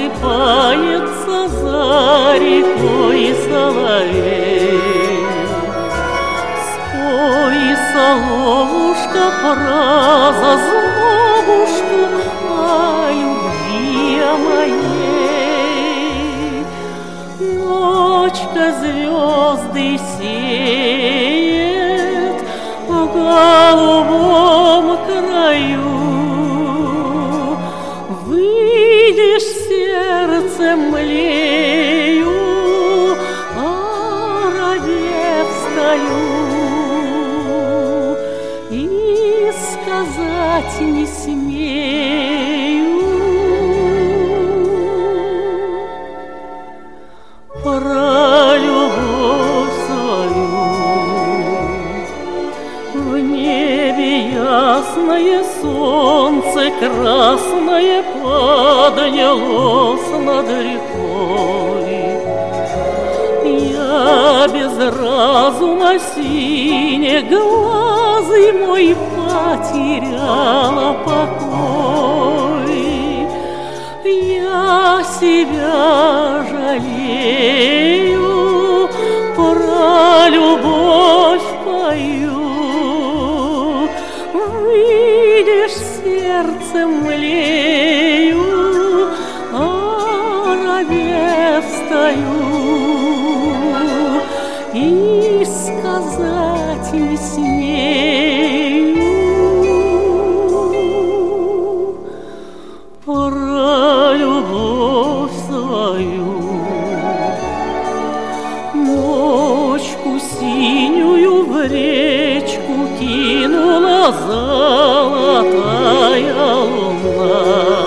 просыпается за рекой соловей. Спой, соловушка, про зазновушку о любви о моей. Ночка звезды сеет в голубом краю. Выйдешь, сердце млею, а рабе встаю, и сказать не смею про любовь свою. В небе ясное солнце красное поднялось над рекой. Я без разума синеглазый мой потеряла покой. Я себя жалею, про любовь пою. Выйдешь, сердце млею, а рабе встаю, и сказать не смею про любовь свою. Ночку синюю в речку кинула золотая луна.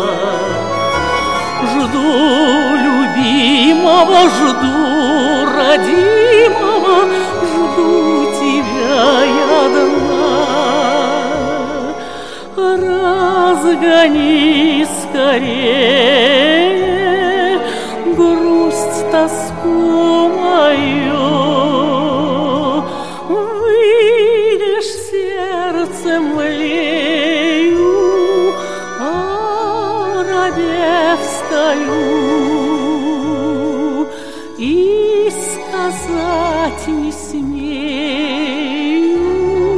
Жду любимого, жду родимого, жду тебя я одна. Разгони скорее грусть, тоску мою. Выйдешь, сердце млею, а рабе встаю, и сказать не смею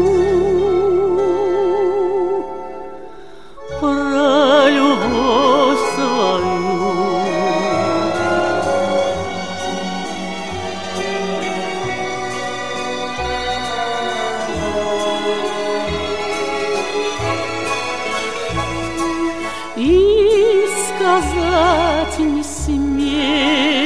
про любовь свою. И сказать не смею